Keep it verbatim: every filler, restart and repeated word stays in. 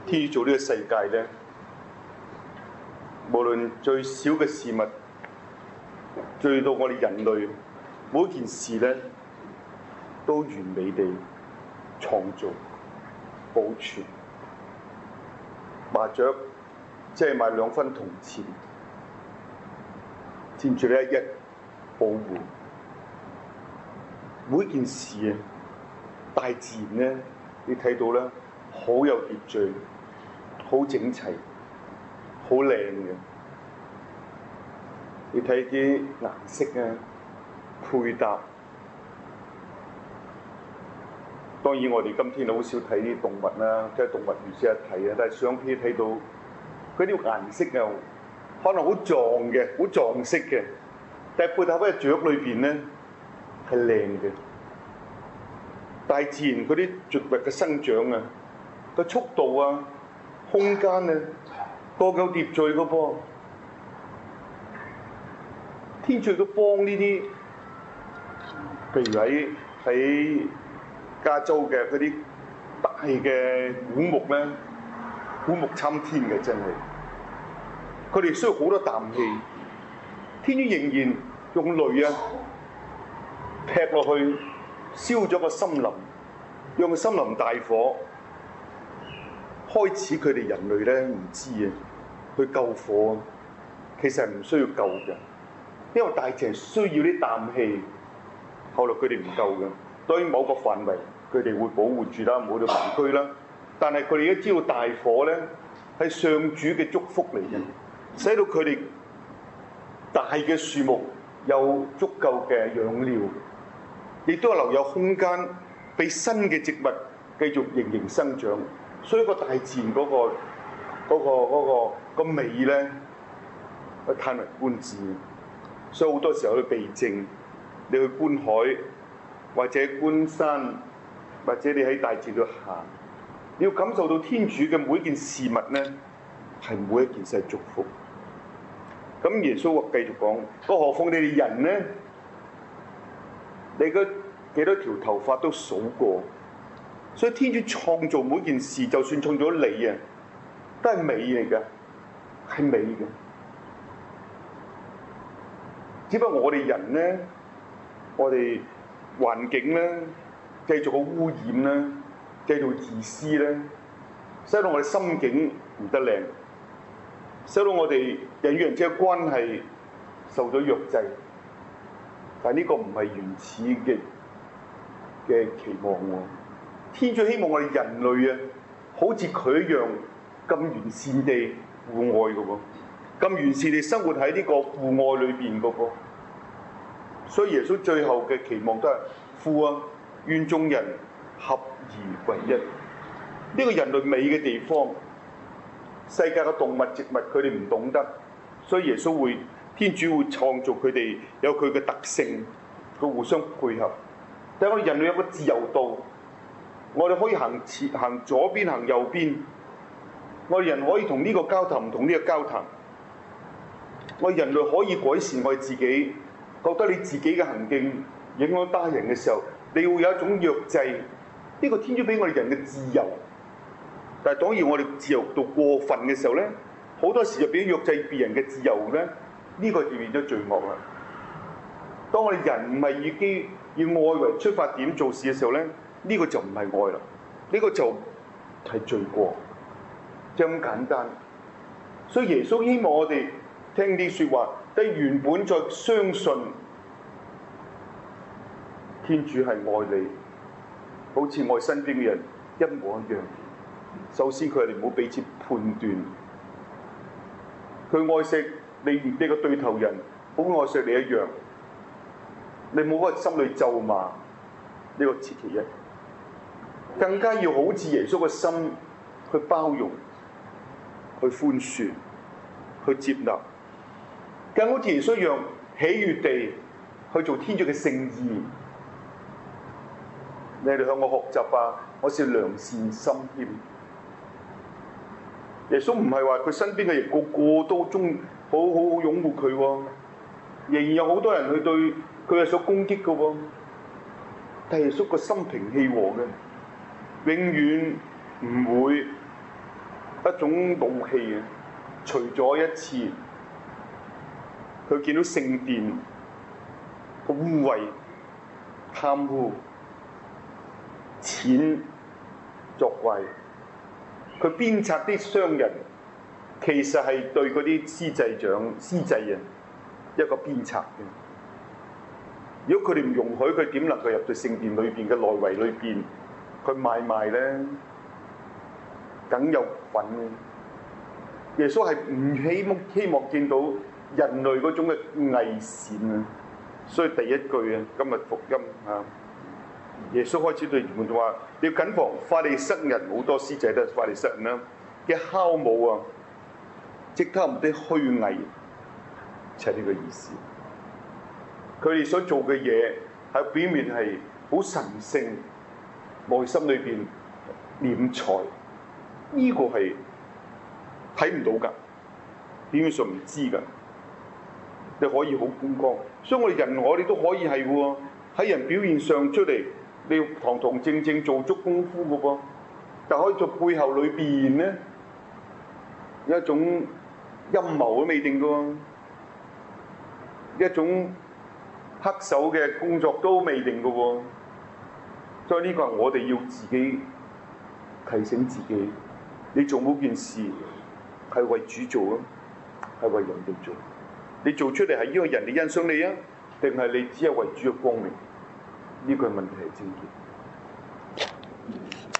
天主造呢個世界咧，無論最小嘅事物，最到我哋人類每一件事咧，都完美地創造、保存。麻雀即係買兩分銅錢，天主咧一一保護每一件事啊！大自然咧，你睇到咧，好有秩序，好整齊，好靚嘅。你睇啲顏色啊，配搭。當然我哋今天好少睇啲動物啦，即係動物園先一睇啊，但係相片睇到嗰啲顏色啊，可能好撞嘅，好撞色嘅，但係配搭喺隻雀裏邊咧係靚嘅。大自然嗰啲植物嘅生長啊，個速度啊，空間啊，各有秩序嘅噃。天主都幫呢啲，譬如喺喺加州嘅嗰啲大嘅古木咧，古木參天嘅真係。佢哋需要好多啖氣，天主仍然用雷啊劈落去。燒咗個森林，讓個森林大火。開始佢哋人類咧唔知啊，去救火啊，其實係唔需要救嘅，因為大自然需要啲啖氣。後來佢哋唔救嘅，當然某個範圍佢哋會保護住啦，冇到盲區啦。但係佢哋都知道大火咧係上主嘅祝福嚟嘅，使到佢哋大嘅樹木有足夠嘅養料。亦都係留有空間俾新嘅植物繼續形形生長，所以個大自然嗰、嗰個嗰、嗰個嗰、嗰個嗰個美咧，歎為觀止。所以好多時候去避靜，你去觀海或者觀山，或者你喺大自然度行，你要感受到天主嘅每一件事物咧，係每一件事係祝福。咁耶穌話繼續講，何況你哋人咧？你嗰幾多條頭髮都數過，所以天主創造每件事，就算創造你啊，都係美嚟嘅，係美嘅。只不過我哋人咧，我哋環境咧，繼續好污染啦，繼續自私咧，使到我哋心境唔得靚，使到我哋人與人之間嘅關係受咗約制。但係呢個唔係原始嘅嘅期望喎。天主希望我哋人類啊，好似佢一樣咁完善地互愛嘅喎，咁完善地生活喺呢個互愛裏邊嘅噃。所以耶穌最後嘅期望都係父啊，願眾人合而為一。呢個人類美嘅地方，世界嘅動物植物佢哋唔懂得，所以耶穌會。天主會創造佢哋有佢嘅特性，佢互相配合。但係我哋人類有個自由度，我哋可以行前行左邊行右邊，我哋人可以同呢個交談，唔同呢個交談。我哋人類可以改善我哋自己，覺得你自己嘅行徑影響他人嘅時候，你會有一種約制。呢個天主俾我哋人嘅自由，但係當然我哋自由到過分嘅時候咧，好多時就變咗約制別人嘅自由咧。呢個就變咗罪惡啦。當我哋人唔係以基以愛為出發點做事嘅時候咧，呢、呢個就唔係愛啦，呢、呢個就係罪過，就咁簡單。所以耶穌希望我哋聽啲説話，但原本再相信天主係愛你，好似愛身邊嘅人一模一樣。首先佢哋唔好彼此判斷，佢愛錫你，你個對頭人好愛錫你一樣，你冇嗰個心裏咒罵，呢個切其一。更加要好似耶穌嘅心去包容、去寬恕、去接納，更好似耶穌一樣喜悅地去做天主嘅聖意。你哋向我學習啊！我是良善心謙。耶穌唔係話佢身邊嘅人個個都中好好好擁護佢喎，仍然有好多人去對佢係想攻擊嘅喎。但耶穌個心平氣和嘅，永遠唔會一種怒氣嘅。除咗一次，佢見到聖殿個污穢、貪污、錢作怪，佢鞭策啲商人，其實係對嗰啲司祭長、司祭人一個鞭策嘅。如果佢哋唔容許，佢點能夠入到聖殿裏邊嘅內圍裏邊去買賣咧？梗有份嘅。耶穌係唔希望希望見到人類嗰種嘅偽善啊！所以第一句啊，今日福音啊，耶穌開始對門徒話：你要謹防法利塞人，好多司祭都係法利塞人啦嘅酵母啊，即他們啲虛偽，就係呢個意思。佢哋所做嘅嘢喺表面係好神聖，內心裏邊斂財，呢、這個係睇唔到㗎，表面上唔知㗎。你可以好風光，所以我哋人我哋都可以係喎，喺人表現上出嚟，你要堂堂正正做足功夫嘅噃，但可以做背後裏邊咧有一種陰謀都未定嘅喎，一種黑手嘅工作都未定嘅喎，所以呢個係我哋要自己提醒自己，你做嗰件事係為主做啊，係為人哋做。你做出嚟係因為人哋欣賞你啊，定係你只係為主嘅光明？呢個問題係症結。